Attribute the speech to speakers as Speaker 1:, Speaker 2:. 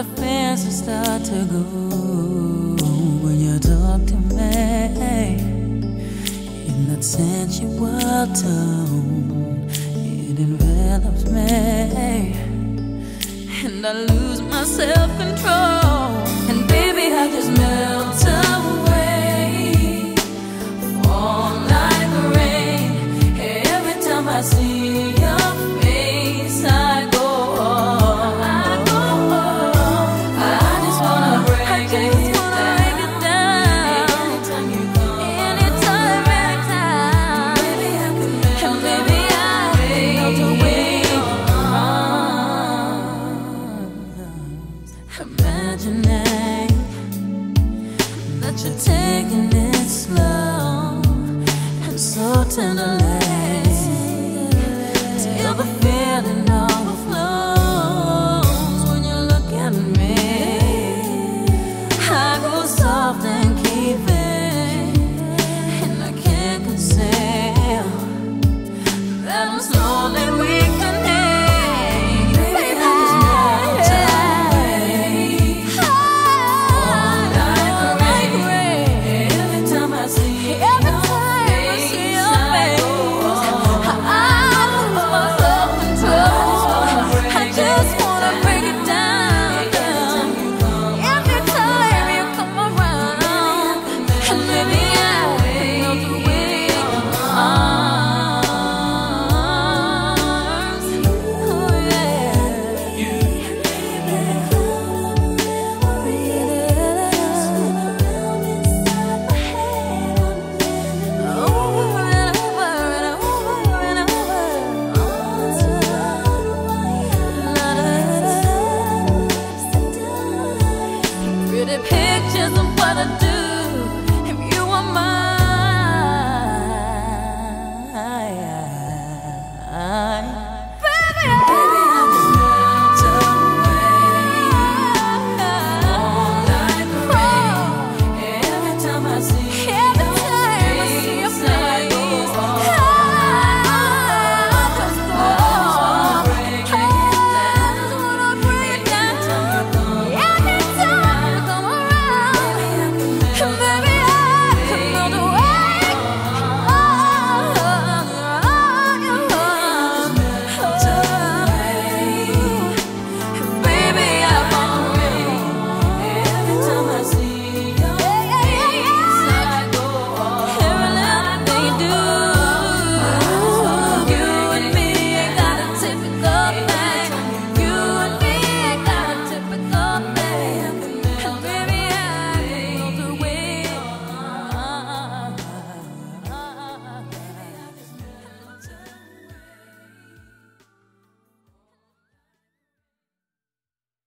Speaker 1: the fences start to go when you talk to me in that sensual tone. It envelops me, and I lose my self-control. And baby, I just melt away, fall like rain. Every time I see your face, I go on. I just wanna break it down. Anytime you come, anytime. Baby, I can melt away. Imagining that you're taking it slow and so tenderly.